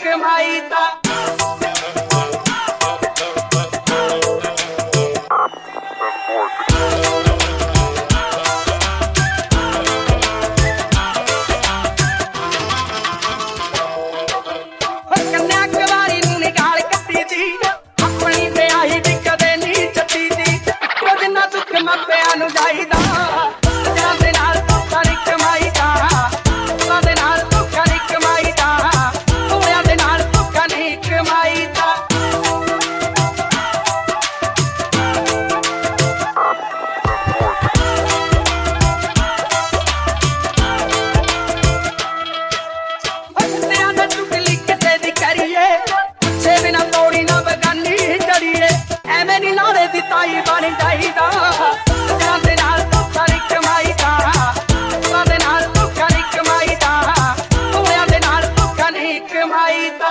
ਕਮਾਈ ਦਾ। ਮਾਪਿਆਂ ਨੂੰ ਜਾਈਦਾ ਦੇ ਨਾਲ ਧੋਖਾ ਨੀ ਕਮਾਈ ਦਾ, ਦੇ ਨਾਲ ਧੋਖਾ ਨੀ ਕਮਾਈ ਦਾ, ਹੋਇਆ ਦੇ ਨਾਲ ਧੋਖਾ ਨੀ ਕਮਾਈ ਦਾ। ਦਾ ਚੁਗਲੀ ਕਿਸੇ ਦੀ ਕਰੀਏ, ਪੁੱਛੇ ਬਿਨਾ ਤੋੜੀ ਨਾ ਬਗਾਨੀ ਜੜੀਏ, ਐਵੇਂ ਨੀ ਲਾੜੇ ਦੀ ਤਾਈ ਬਣ ਜਾਈਦਾ। ਦੇ ਨਾਲ ਧੋਖਾ ਨੀ ਕਮਾਈ ਦਾ, ਦੇ ਨਾਲ ਧੋਖਾ ਨੀ ਕਮਾਈ ਦਾ, ਹੋਇਆ ਦੇ ਨਾਲ ਧੋਖਾ ਨੀ ਕਮਾਈ ਦਾ।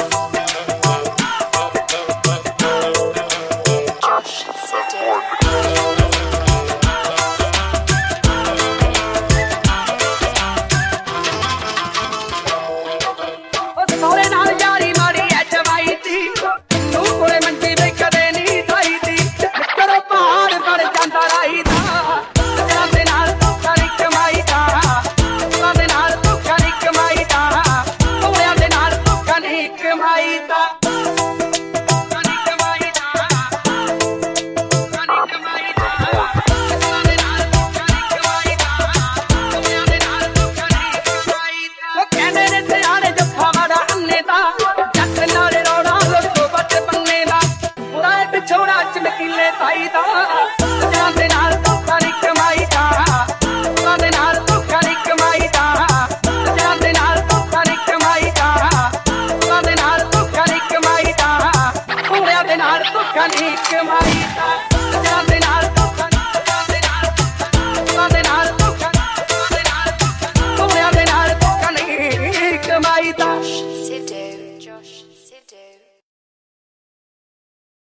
ਸੋਹਰੇ ਨਾਲ ਯਾਰੀ ਮਾਰੀ ਐ ਜਵਾਈ ਦੀ, ਨੂੰ ਕੋਲੇ ਮੰਜੀ ਵੇ ਕਦੇ ਨੀ ਖਾਈ ਦੀ, ਕਰੋ ਪਹਾੜ ਬਣ ਜਾਂਦਾ ਰਾਈ ਦਾ। ਦੇ ਨਾਲ ਧੋਖਾ ਨੀ ਕਮਾਈ ਦਾ, ਦੇ ਨਾਲ ਧੋਖਾ ਨੀ ਕਮਾਈ ਦਾ, ਹੋਇਆ ਦੇ ਨਾਲ ਧੋਖਾ ਨੀ ਕਮਾਈ ਦਾ। ਛੋੜਾ ਚਮਕੀਲੇ ਤਾਈ ਦਾ, ਦੇ ਨਾਲ ਧੋਖਾ ਨੀ ਕਮਾਈ ਦਾ, ਦੇ ਨਾਲ ਧੋਖਾ ਨੀ ਕਮਾਈ ਦਾ, ਦੇ ਨਾਲ ਧੋਖਾ ਨੀ ਕਮਾਈ ਦਾ, ਦੇ ਨਾਲ ਧੋਖਾ ਨੀ ਕਮਾਈ ਦਾ, ਹੋਇਆ ਦੇ ਨਾਲ ਧੋਖਾ ਨੀ ਕਮਾਈ।